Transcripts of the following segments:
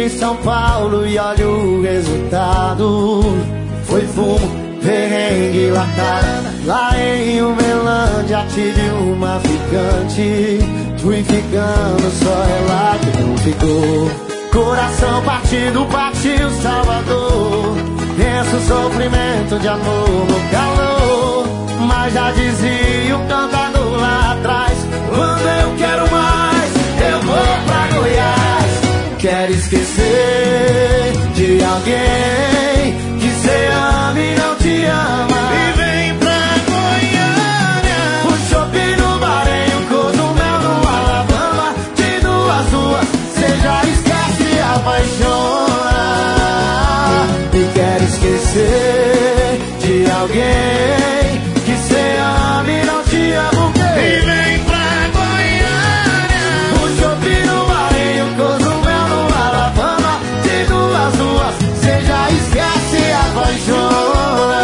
em São Paulo e olha o resultado. Foi fumo, perrengue, latada. Lá em Uberlândia tive uma ficante. Fui ficando, só ela que não ficou. Coração partido, partiu Salvador. Penso sofrimento de amor no calor. Mas já dizia o cantador lá atrás: quando eu quero mais, eu vou pra Goiás. Quero esquecer de alguém que cê ama e não te ama. E vem pra Goiânia. O shopping no Bahrein, o cozumel no Alabama. De duas ruas, cê já esquece e apaixona. E quero esquecer de alguém que cê ama e não te ama. E vem pra Goiânia. O shopping no Bahrein, o cozumel no Alabama. De duas ruas, cê já esquece e apaixona.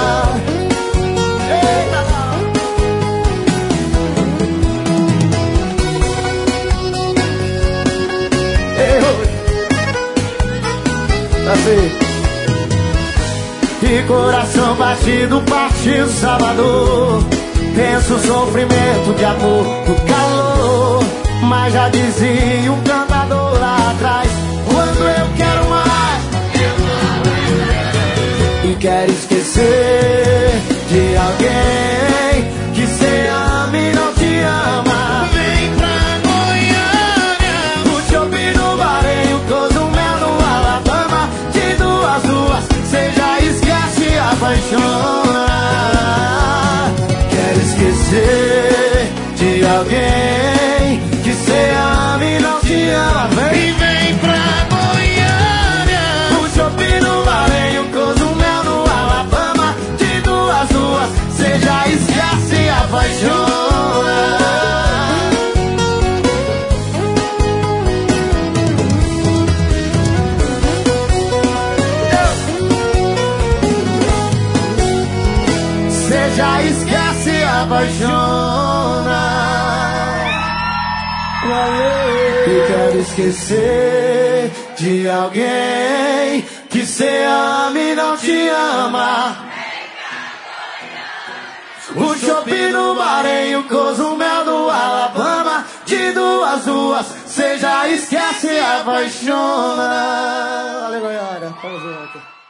Eita! Assim. E coração batido, partiu Salvador. Penso sofrimento de amor no calor. Mas já dizia um cantador lá atrás: quando eu quero mais, e quero esquecer de alguém que cê ama e não te ama. Vem pra Goiânia. O shopping no Bahrein, o cozumel no Alabama. De duas ruas, cê já esquece e apaixona. Quero esquecer de alguém que cê ama e não te ama. E vem pra Goiânia. O shopping no Bahrein, o cozumel no Alabama. De duas ruas, cê já esquece e apaixona. Cê já esquece e apaixona. E quero esquecer de alguém que cê ama e não te ama. O shopping no Bahrein, o cozumel no Alabama. De duas ruas, cê já esquece e apaixona. Valeu, Goiânia. Tamo junto.